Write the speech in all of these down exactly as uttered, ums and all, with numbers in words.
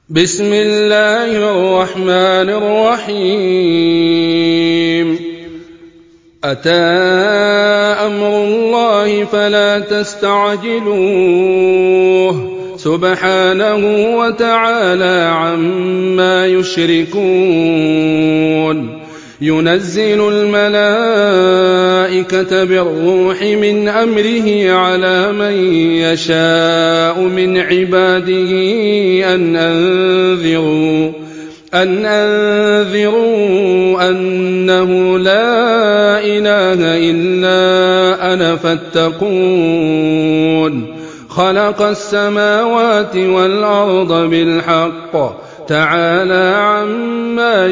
بسم الله الرحمن الرحيم أتى أمر الله فلا تستعجلوه سبحانه وتعالى عما يشركون ينزل الملائكة بالروح من أمره على من يشاء من عباده أن أنذروا أن أنذروا أنه لا إله إلا أنا فاتقون خلق السماوات والأرض بالحق تعالى عما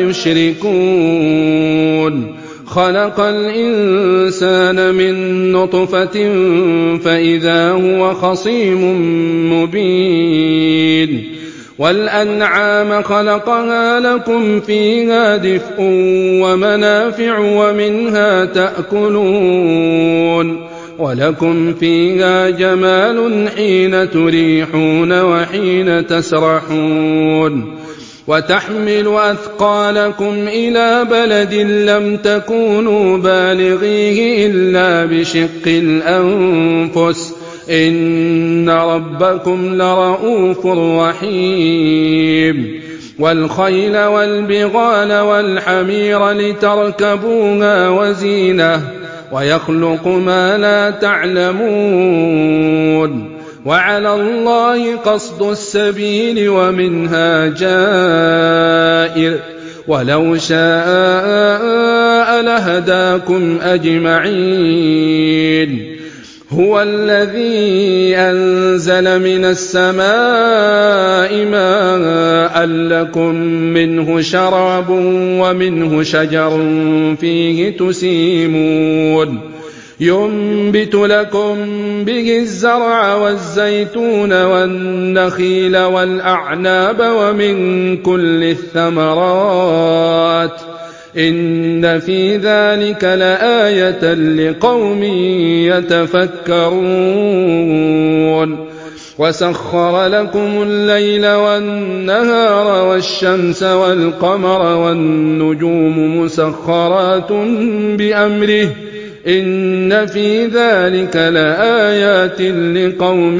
يشركون خلق الإنسان من نطفة فإذا هو خصيم مبين والأنعام خلقها لكم فيها دفء ومنافع ومنها تأكلون ولكم فيها جمال حين تريحون وحين تسرحون وتحمل أثقالكم إلى بلد لم تكونوا بالغيه إلا بشق الأنفس إن ربكم لرؤوف رحيم والخيل والبغال والحمير لتركبوها وزينة ويخلق ما لا تعلمون وعلى الله قصد السبيل ومنها جائر ولو شاء لهداكم أجمعين هو الذي أنزل من السماء ماء لكم منه شراب ومنه شجر فيه تسيمون ينبت لكم به الزرع والزيتون والنخيل والأعناب ومن كل الثمرات إن في ذلك لآية لقوم يتفكرون وسخر لكم الليل والنهار والشمس والقمر والنجوم مسخرات بأمره إن في ذلك لآيات لقوم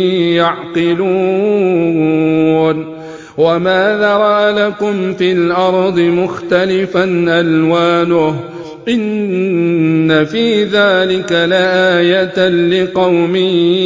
يعقلون وما ذرأ لكم في الأرض مختلفا ألوانه إن في ذلك لآية لقوم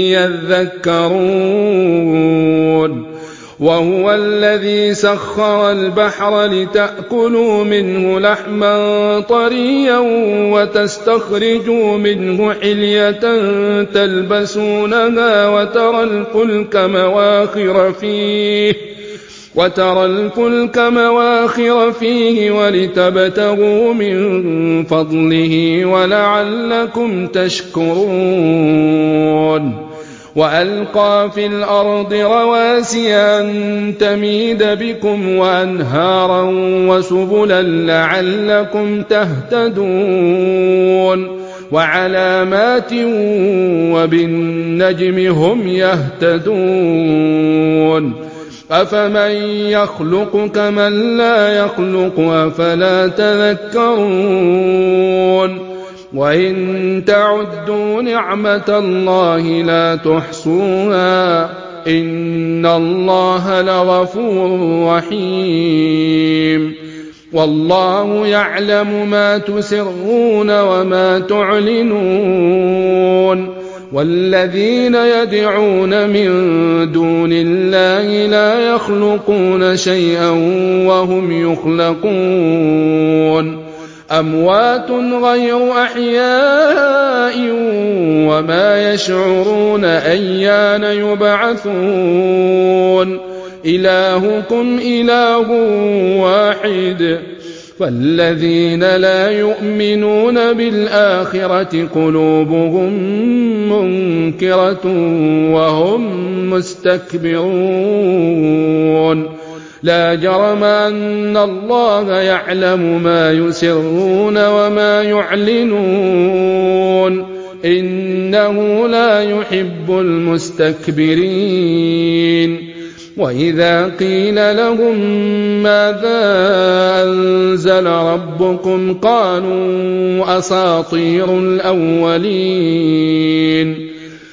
يذكرون وهو الذي سخر البحر لتأكلوا منه لحما طريا وتستخرجوا منه حلية تلبسونها وترى الفلك مواخر فيه وترى الفلك مواخر فيه ولتبتغوا من فضله ولعلكم تشكرون وألقى في الأرض رواسي أن تميد بكم وأنهارا وسبلا لعلكم تهتدون وعلامات وبالنجم هم يهتدون أفمن يخلق كمن لا يخلق أفلا تذكرون وإن تعدوا نعمة الله لا تحصوها إن الله لغفور رحيم والله يعلم ما تسرون وما تعلنون والذين يدعون من دون الله لا يخلقون شيئا وهم يخلقون أموات غير أحياء وما يشعرون أيان يبعثون إلهكم إله واحد فالذين لا يؤمنون بالآخرة قلوبهم منكرة وهم مستكبرون لا جرم أن الله يعلم ما يسرون وما يعلنون إنه لا يحب المستكبرين وإذا قيل لهم ماذا أنزل ربكم قالوا أساطير الأولين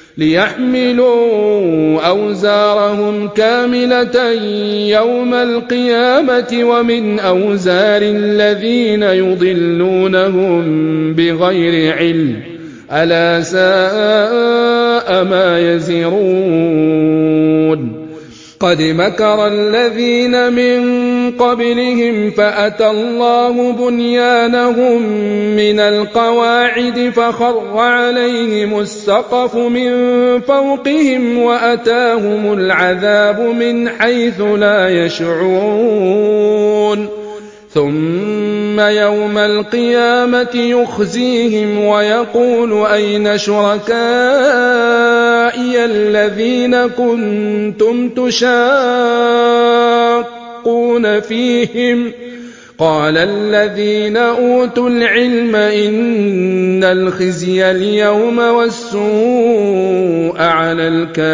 ليحملوا أوزارهم كاملة يوم القيامة ومن أوزار الذين يضلونهم بغير علم ألا ساء ما يزرون قد مكر الذين من قبلهم فأتى الله بنيانهم من القواعد فخر عليهم السقف من فوقهم وأتاهم العذاب من حيث لا يشعرون ثم يوم القيامة يخزيهم ويقول أين شركائي الذين كنتم تشاقون فيهم قال الذين أوتوا العلم إن الخزي اليوم والسوء على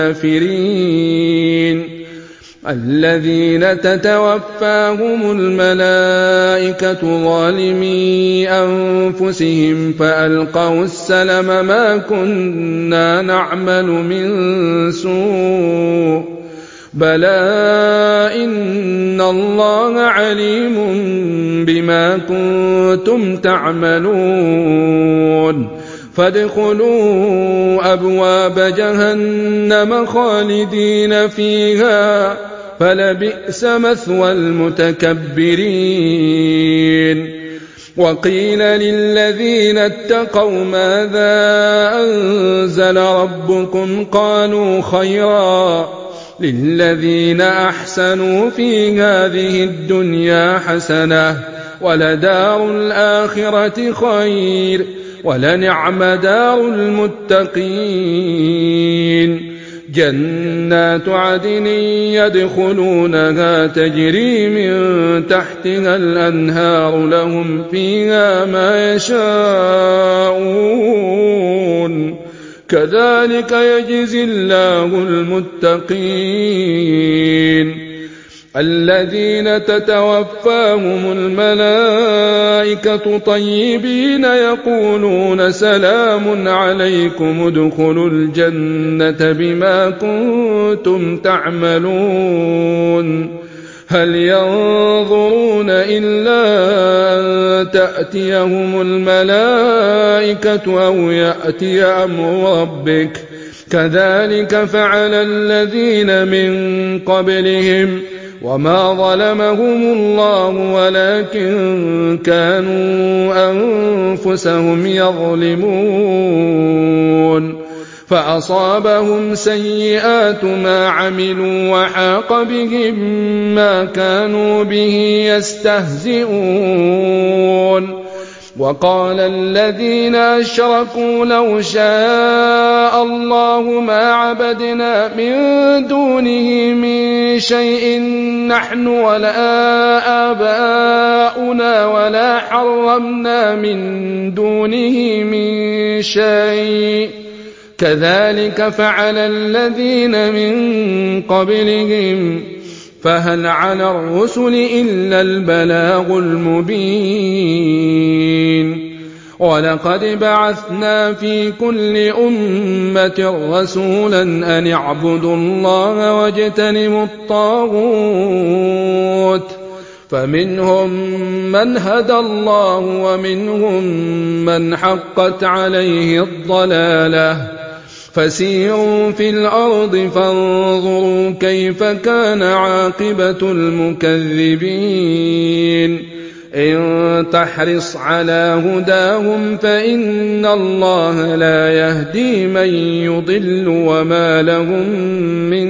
الكافرين الذين تتوفاهم الملائكة ظالمي أنفسهم فألقوا السلم ما كنا نعمل من سوء بلى إن الله عليم بما كنتم تعملون فادخلوا أبواب جهنم خالدين فيها فلبئس مثوى المتكبرين وقيل للذين اتقوا ماذا أنزل ربكم قالوا خيرا للذين أحسنوا في هذه الدنيا حسنة ولدار الآخرة خير ولنعم دار المتقين جنات عدن يدخلونها تجري من تحتها الأنهار لهم فيها ما يشاءون كذلك يجزي الله المتقين الذين تتوفاهم الملائكة طيبين يقولون سلام عليكم ادخلوا الجنة بما كنتم تعملون هل ينظرون إلا أن تأتيهم الملائكة أو يأتي أمر ربك كذلك فعل الذين من قبلهم وما ظلمهم الله ولكن كانوا أنفسهم يظلمون فأصابهم سيئات ما عملوا وحاق بهم ما كانوا به يستهزئون وقال الذين أشركوا لو شاء الله ما عبدنا من دونه من شيء نحن ولا آباؤنا ولا حرمنا من دونه من شيء كذلك فعل الذين من قبلهم فهل على الرسل إلا البلاغ المبين ولقد بعثنا في كل أمة رسولا أن اعبدوا الله واجتنبوا الطاغوت فمنهم من هدى الله ومنهم من حقت عليه الضلالة فسيروا في الأرض فانظروا كيف كان عاقبة المكذبين إن تحرص على هداهم فإن الله لا يهدي من يضل وما لهم من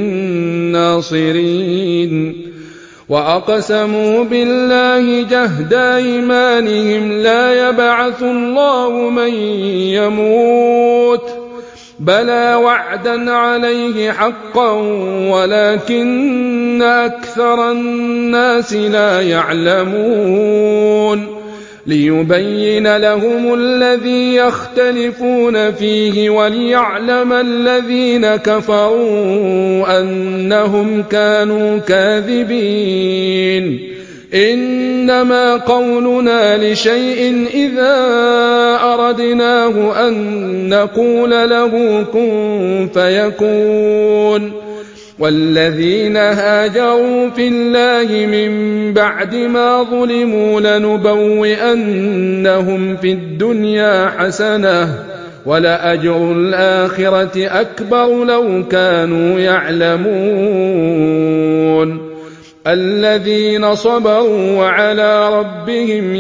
ناصرين وأقسموا بالله جهد أيمانهم لا يبعث الله من يموت بلى وعدا عليه حقا ولكن أكثر الناس لا يعلمون ليبين لهم الذي يختلفون فيه وليعلم الذين كفروا أنهم كانوا كاذبين إنما قولنا لشيء إذا أردناه أن نقول له كن فيكون والذين هاجروا في الله من بعد ما ظلموا لنبوئنهم في الدنيا حسنة ولأجر الآخرة أكبر لو كانوا يعلمون الذين صبروا وعلى ربهم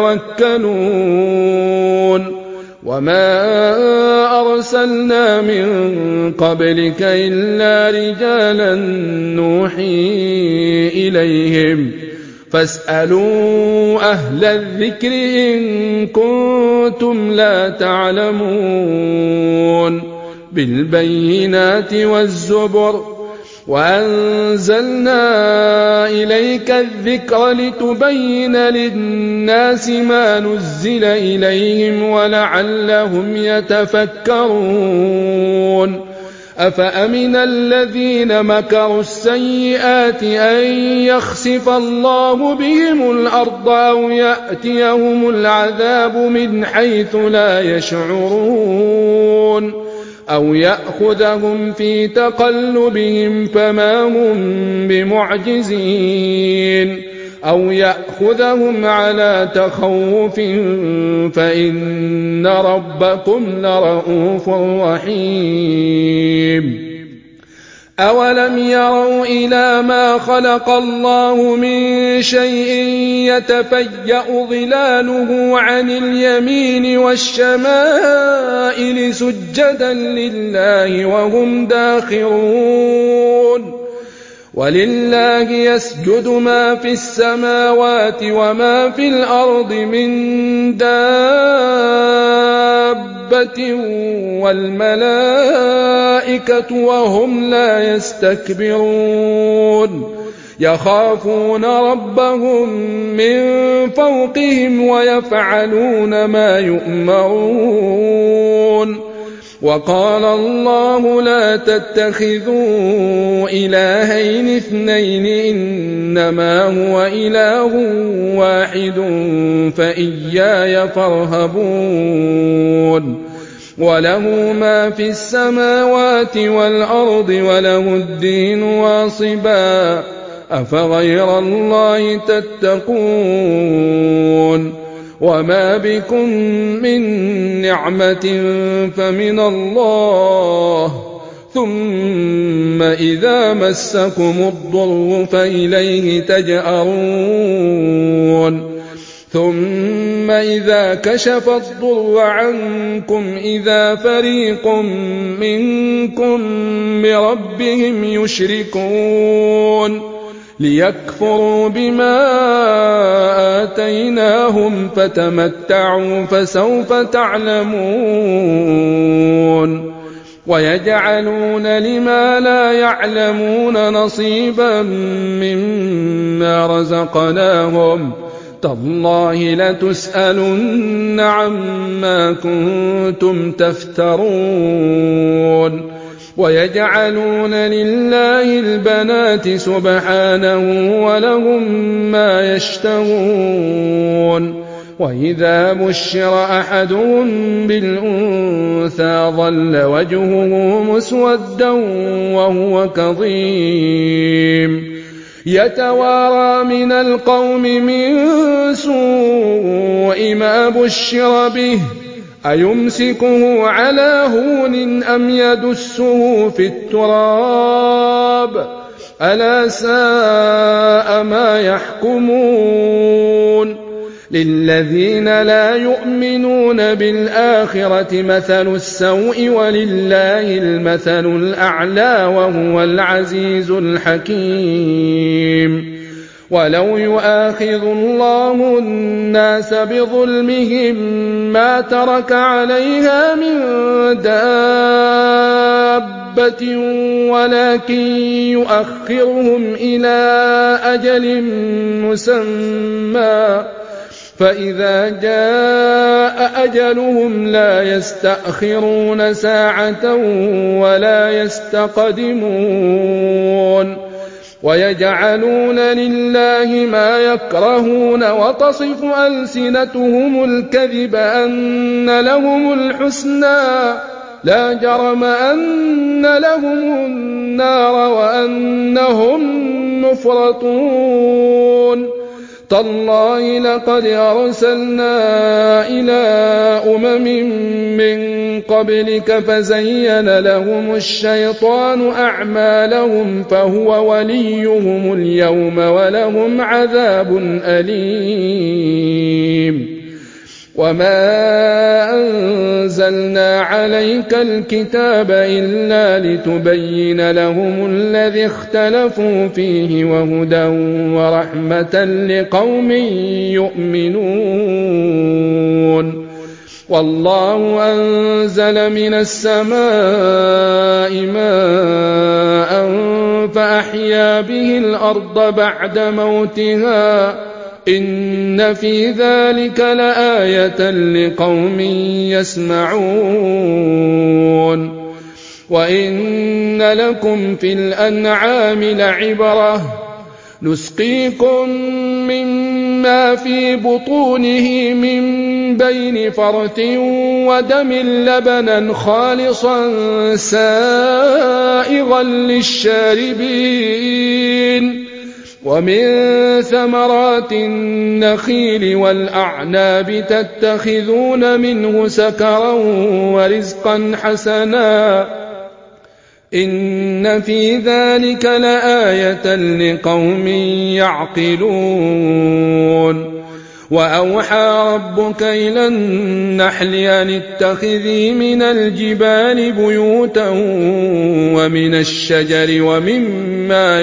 يتوكلون وما أرسلنا من قبلك إلا رجالا نوحي إليهم فاسألوا أهل الذكر إن كنتم لا تعلمون بالبينات والزبر وأنزلنا إليك الذكر لتبين للناس ما نزل إليهم ولعلهم يتفكرون أفأمن الذين مكروا السيئات أن يخسف الله بهم الأرض أو يأتيهم العذاب من حيث لا يشعرون أو يأخذهم في تقلبهم فما هم بمعجزين أو يأخذهم على تخوف فإن ربكم لرءوف رحيم أولم يروا إلى ما خلق الله من شيء يتفيأ ظلاله عن اليمين والشمائل سجدا لله وهم داخرون ولله يسجد ما في السماوات وما في الأرض من دابة والملائكة وهم لا يستكبرون يخافون ربهم من فوقهم ويفعلون ما يؤمرون وقال الله لا تتخذوا إلهين اثنين إنما هو إله واحد فإياي فارهبون وله ما في السماوات والأرض وله الدين واصبا أفغير الله تتقون وما بكم من نعمة فمن الله ثم إذا مسكم الضر فإليه تجأرون ثم إذا كشف الضر عنكم إذا فريق منكم بربهم يشركون ليكفروا بما آتيناهم فتمتعوا فسوف تعلمون ويجعلون لما لا يعلمون نصيبا مما رزقناهم تالله لتسألن عما كنتم تفترون ويجعلون لله البنات سبحانه ولهم ما يشتهون وإذا بشر أحدهم بالأنثى ظل وجهه مسودا وهو كظيم يتوارى من القوم من سوء ما بشر به أيمسكه على هون أم يدسه في التراب ألا ساء ما يحكمون للذين لا يؤمنون بالآخرة مثل السوء ولله المثل الأعلى وهو العزيز الحكيم ولو يؤاخذ الله الناس بظلمهم ما ترك عليها من دابة ولكن يؤخرهم إلى أجل مسمى فإذا جاء أجلهم لا يستأخرون ساعة ولا يستقدمون ويجعلون لله ما يكرهون وتصف ألسنتهم الكذب أن لهم الحسنى لا جرم أن لهم النار وأنهم مفرطون تالله لقد أرسلنا إلى أمم من قبلك فزين لهم الشيطان أعمالهم فهو وليهم اليوم ولهم عذاب أليم وما أنزلنا عليك الكتاب إلا لتبين لهم الذي اختلفوا فيه وهدى ورحمة لقوم يؤمنون والله أنزل من السماء ماء فأحيا به الأرض بعد موتها إن في ذلك لآية لقوم يسمعون وإن لكم في الأنعام لعبرة نسقيكم مما في بطونه من بين فرث ودم لبنا خالصا سائغا للشاربين ومن ثمرات النخيل والأعناب تتخذون منه سكرا ورزقا حسنا إن في ذلك لآية لقوم يعقلون وأوحى ربك إلى النحل أن اتخذي من الجبال بيوتا ومن الشجر ومما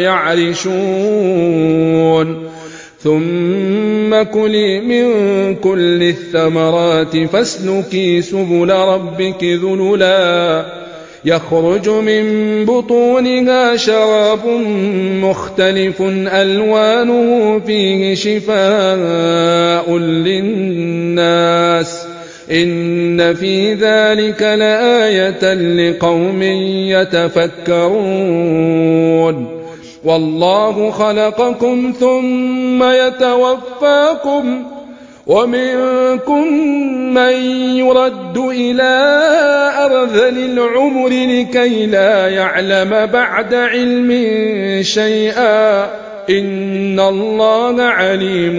يعرشون ثم كلي من كل الثمرات فاسلكي سبل ربك ذللا يخرج من بطونها شراب مختلف ألوانه فيه شفاء للناس إن في ذلك لآية لقوم يتفكرون والله خلقكم ثم يتوفاكم ومنكم من يرد إلى أرذل العمر لكي لا يعلم بعد علم شيئا إن الله عليم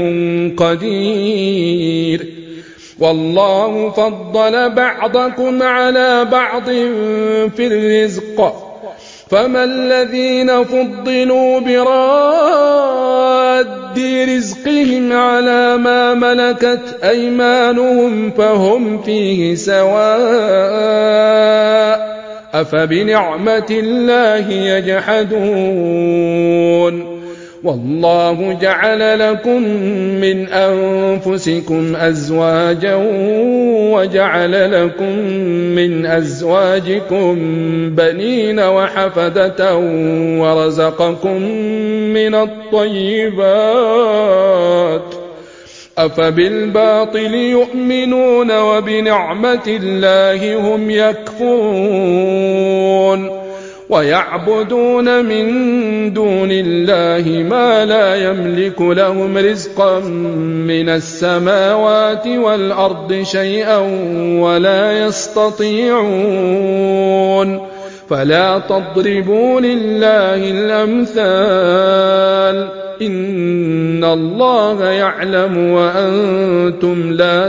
قدير والله فضل بعضكم على بعض في الرزق فما الذين فضلوا براد رزقهم على ما ملكت أيمانهم فهم فيه سواء أفبنعمة الله يجحدون والله جعل لكم من أنفسكم أزواجا وجعل لكم من أزواجكم بنين وحفدة ورزقكم من الطيبات أفبالباطل يؤمنون وبنعمة الله هم يكفرون ويعبدون من دون الله ما لا يملك لهم رزقا من السماوات والأرض شيئا ولا يستطيعون فلا تضربوا لله الأمثال إن الله يعلم وأنتم لا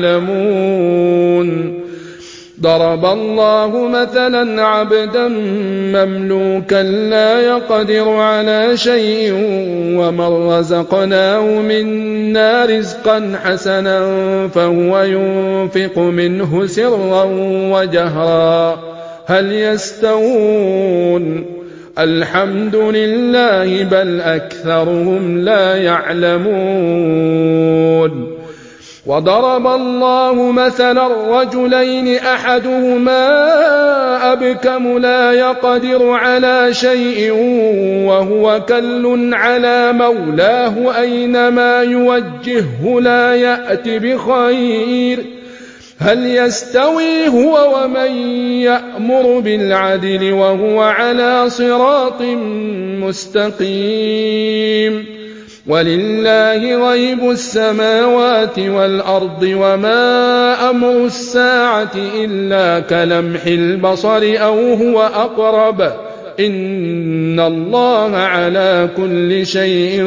تعلمون ضرب الله مثلا عبدا مملوكا لا يقدر على شيء ومن رزقناه منا رزقا حسنا فهو ينفق منه سرا وجهرا هل يستوون الحمد لله بل أكثرهم لا يعلمون وضرب الله مثلا رجلين أحدهما أبكم لا يقدر على شيء وهو كل على مولاه أينما يوجهه لا يأت بخير هل يستوي هو ومن يأمر بالعدل وهو على صراط مستقيم ولله غيب السماوات والأرض وما أمر الساعة إلا كلمح البصر أو هو أقرب إن الله على كل شيء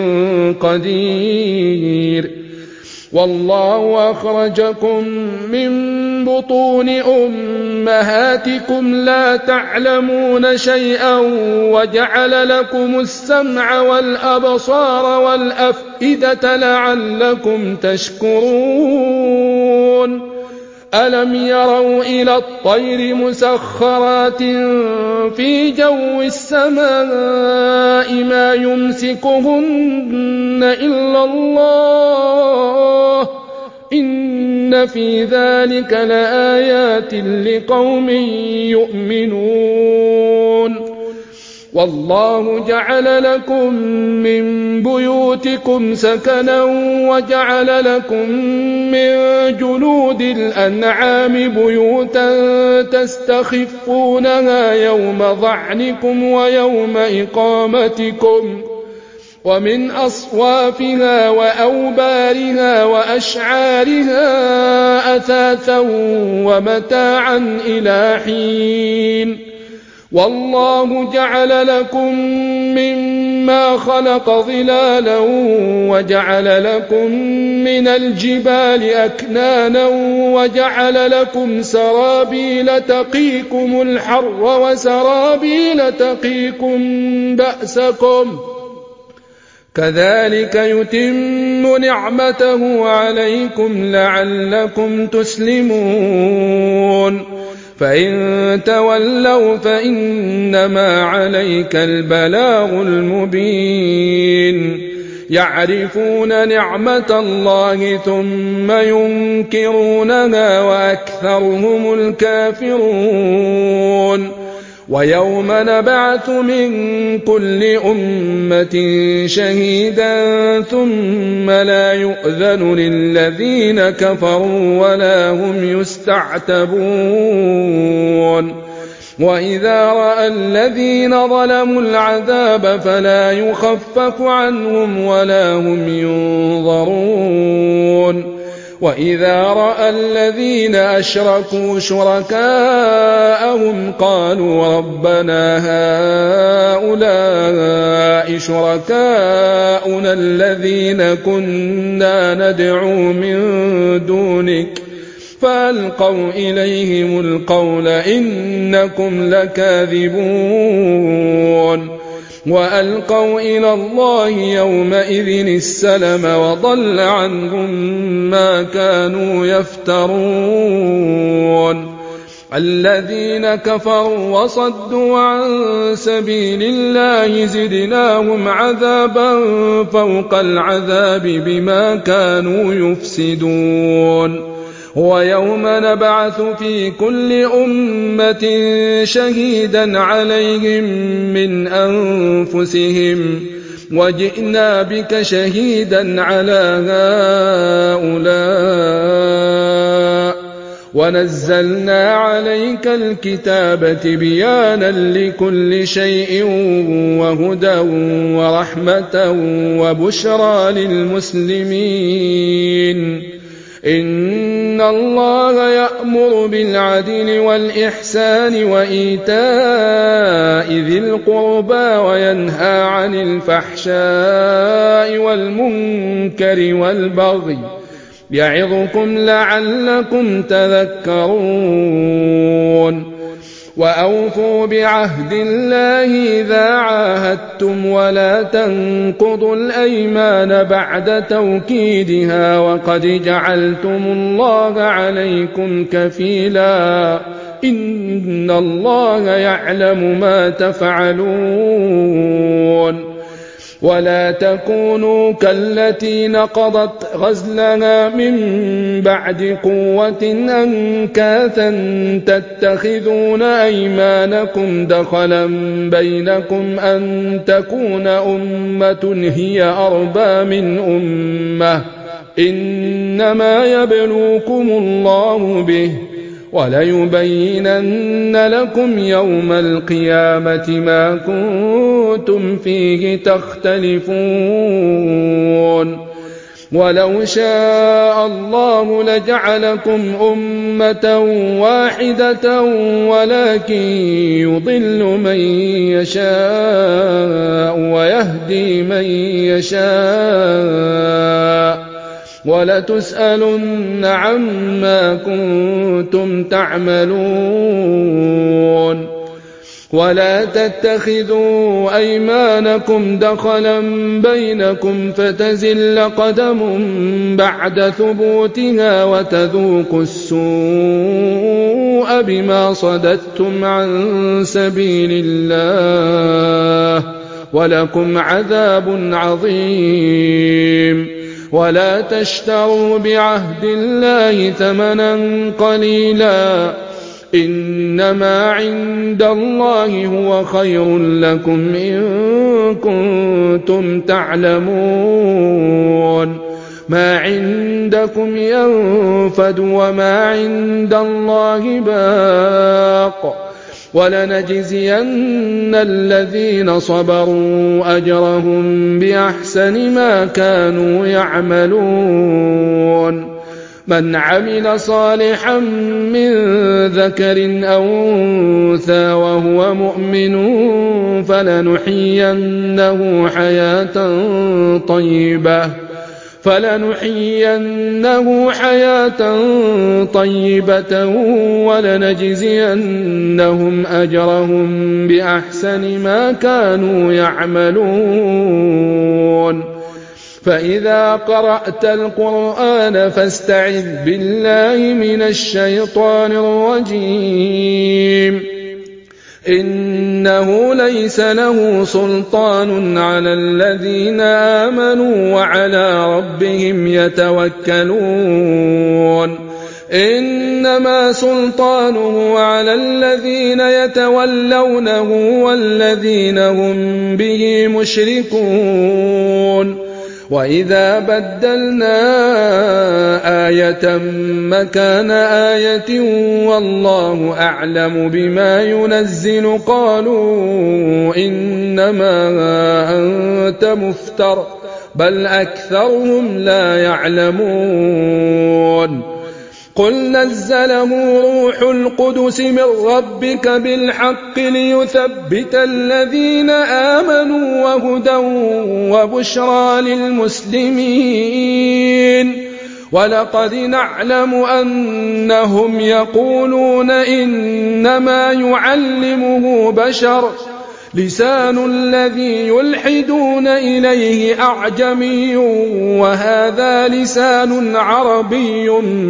قدير والله أخرجكم من بطون أمهاتكم لا تعلمون شيئا وجعل لكم السمع والأبصار والأفئدة لعلكم تشكرون ألم يروا إلى الطير مسخرات في جو السماء ما يمسكهن إلا الله إن في ذلك لآيات لقوم يؤمنون والله جعل لكم من بيوتكم سكنا وجعل لكم من جلود الأنعام بيوتا تستخفونها يوم ظعنكم ويوم إقامتكم ومن أصوافها وأوبارها وأشعارها أثاثا ومتاعا إلى حين والله جعل لكم مما خلق ظلالا وجعل لكم من الجبال أكنانا وجعل لكم سرابيل تقيكم الحر وسرابيل تقيكم بأسكم كذلك يتم نعمته عليكم لعلكم تسلمون فإن تولوا فإنما عليك البلاغ المبين يعرفون نعمة الله ثم ينكرونها وأكثرهم الكافرون ويوم نبعث من كل أمة شهيدا ثم لا يؤذن للذين كفروا ولا هم يستعتبون وإذا رأى الذين ظلموا العذاب فلا يخفف عنهم ولا هم ينظرون وإذا رأى الذين أشركوا شركاءهم قالوا ربنا هؤلاء شركاؤنا الذين كنا ندعو من دونك فألقوا إليهم القول إنكم لكاذبون وألقوا إلى الله يومئذ السلم وضل عنهم ما كانوا يفترون الذين كفروا وصدوا عن سبيل الله زدناهم عذابا فوق العذاب بما كانوا يفسدون ويوم نبعث في كل أمة شهيدا عليهم من أنفسهم وجئنا بك شهيدا على هؤلاء ونزلنا عليك الكتاب تبيانا لكل شيء وهدى ورحمة وبشرى للمسلمين إن الله يأمر بالعدل والإحسان وإيتاء ذي القربى وينهى عن الفحشاء والمنكر والبغي يعظكم لعلكم تذكرون وأوفوا بعهد الله إذا عاهدتم ولا تنقضوا الأيمان بعد توكيدها وقد جعلتم الله عليكم كفيلا إن الله يعلم ما تفعلون ولا تكونوا كالتي نقضت غزلها من بعد قوة أنكاثا تتخذون أيمانكم دخلا بينكم أن تكون أمة هي أربى من أمة إنما يبلوكم الله به وليبينن لكم يوم القيامة ما كنتم فيه تختلفون ولو شاء الله لجعلكم أمة واحدة ولكن يضل من يشاء ويهدي من يشاء ولتسألن عما كنتم تعملون ولا تتخذوا أيمانكم دخلا بينكم فتزل قدم بعد ثبوتها وتذوقوا السوء بما صددتم عن سبيل الله ولكم عذاب عظيم ولا تشتروا بعهد الله ثمنا قليلا إنما عند الله هو خير لكم إن كنتم تعلمون ما عندكم ينفد وما عند الله باق ولنجزين الذين صبروا أجرهم بأحسن ما كانوا يعملون من عمل صالحا من ذكر أو أنثى وهو مؤمن فلنحيينه حياة طيبة فلنحيينه حياة طيبة ولنجزينهم أجرهم بأحسن ما كانوا يعملون فإذا قرأت القرآن فاستعذ بالله من الشيطان الرجيم إنه ليس له سلطان على الذين آمنوا وعلى ربهم يتوكلون إنما سلطانه على الذين يتولونه والذين هم به مشركون وإذا بدلنا آية مكان آية والله أعلم بما ينزل قالوا إنما أنت مفتر بل أكثرهم لا يعلمون قل نزله روح القدس من ربك بالحق ليثبت الذين آمنوا وهدى وبشرى للمسلمين ولقد نعلم أنهم يقولون إنما يعلمه بشر لسان الذي يلحدون إليه أعجمي وهذا لسان عربي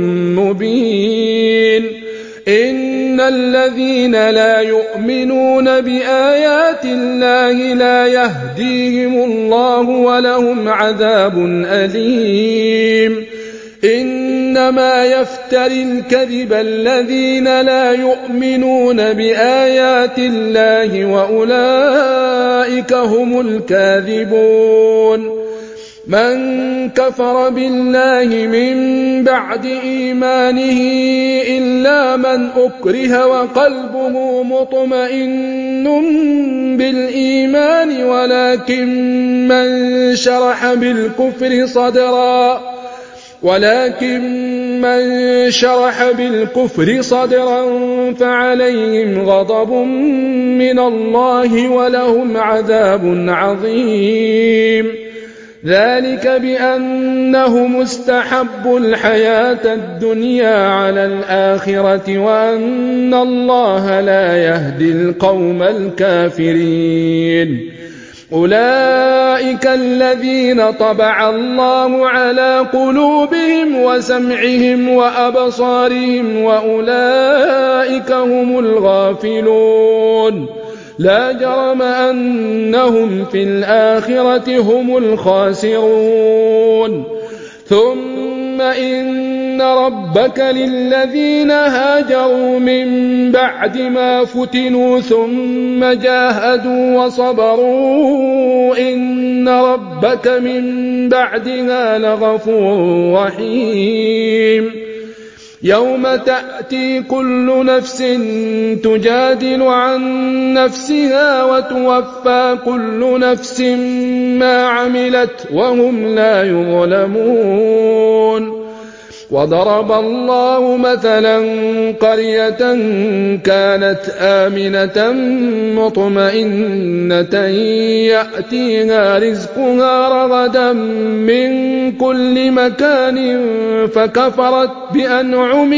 مبين إن الذين لا يؤمنون بآيات الله لا يهديهم الله ولهم عذاب أليم إنما يفتري الكذب الذين لا يؤمنون بآيات الله وأولئك هم الكاذبون من كفر بالله من بعد إيمانه إلا من أكره وقلبه مطمئن بالإيمان ولكن من شرح بالكفر صدرا ولكن من شرح بالكفر صدرا فعليهم غضب من الله ولهم عذاب عظيم ذلك بأنهم استحبوا الحياة الدنيا على الآخرة وأن الله لا يهدي القوم الكافرين أولئك الذين طبع الله على قلوبهم وسمعهم وأبصارهم وأولئك هم الغافلون لا جرم أنهم في الآخرة هم الخاسرون ثم إن ربك للذين هاجروا من بعد ما فتنوا ثم جاهدوا وصبروا إن ربك من بعدها لغفور رحيم يوم تأتي كل نفس تجادل عن نفسها وتوفى كل نفس ما عملت وهم لا يظلمون وضرب الله مثلا قرية كانت آمنة مطمئنة يأتيها رزقها رغدا من كل مكان فكفرت بأنعم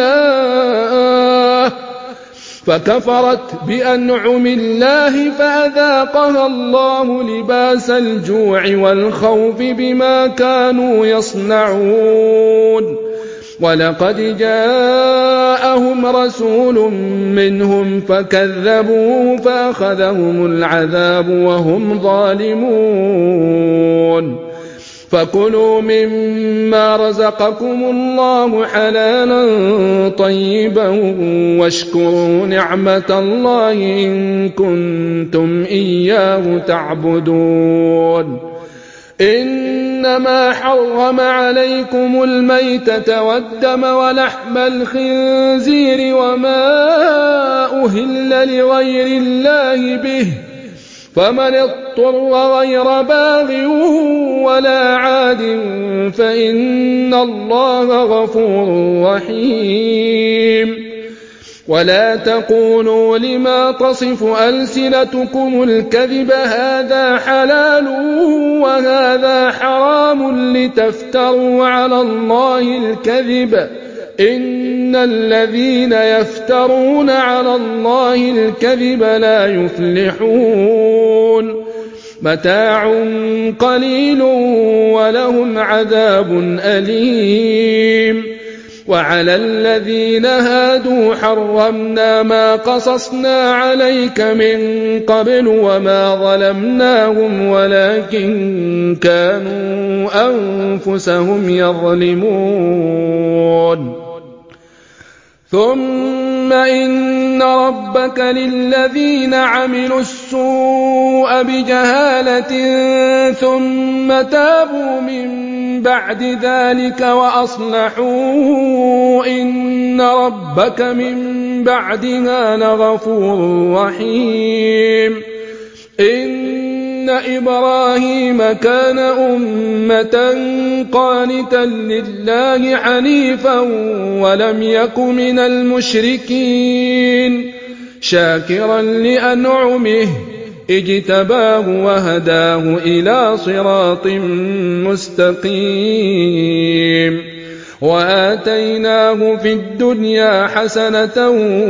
الله فكفرت بأنعم الله فأذاقها الله لباس الجوع والخوف بما كانوا يصنعون ولقد جاءهم رسول منهم فكذبوه فأخذهم العذاب وهم ظالمون فكلوا مما رزقكم الله حلالا طيبا واشكروا نعمة الله إن كنتم إياه تعبدون إنما حرم عليكم الميتة والدم ولحم الخنزير وما أهل لغير الله به فمن اضطر غير باغ ولا عاد فإن الله غفور رحيم ولا تقولوا لما تصف ألسنتكم الكذب هذا حلال وهذا حرام لتفتروا على الله الكذب إن الذين يفترون على الله الكذب لا يفلحون متاع قليل ولهم عذاب أليم وعلى الذين هادوا حرمنا ما قصصنا عليك من قبل وما ظلمناهم ولكن كانوا أنفسهم يظلمون ثم إن ربك للذين عملوا السوء بجهالة ثم تابوا من بعد ذلك وأصلحوا إن ربك من بعدها لغفور رحيم إن إبراهيم كان أمة قانتا لله حنيفا ولم يك من المشركين شاكرا لأنعمه اجتباه وهداه إلى صراط مستقيم وآتيناه في الدنيا حسنة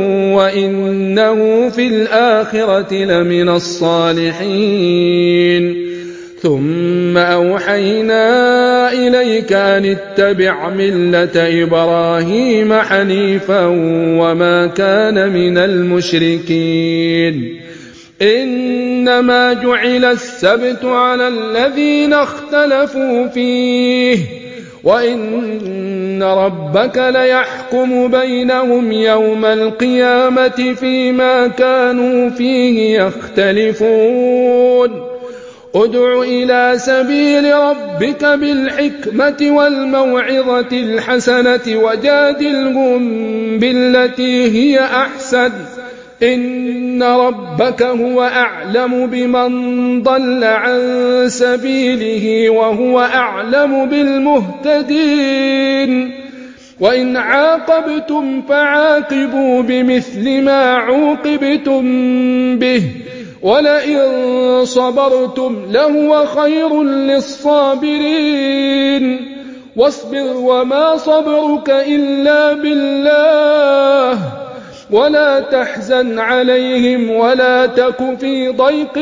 وإنه في الآخرة لمن الصالحين ثم أوحينا إليك أن اتبع ملة إبراهيم حنيفا وما كان من المشركين إنما جعل السبت على الذين اختلفوا فيه وإن ربك ليحكم بينهم يوم القيامة فيما كانوا فيه يختلفون ادع إلى سبيل ربك بالحكمة والموعظة الحسنة وجادلهم بالتي هي أحسن إن ربك هو أعلم بمن ضل عن سبيله وهو أعلم بالمهتدين وإن عاقبتم فعاقبوا بمثل ما عوقبتم به ولئن صبرتم لهو خير للصابرين واصبر وما صبرك إلا بالله ولا تحزن عليهم ولا تك في ضيق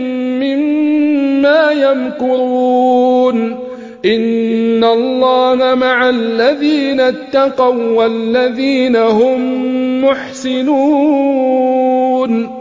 مما يمكرون إن الله مع الذين اتقوا والذين هم محسنون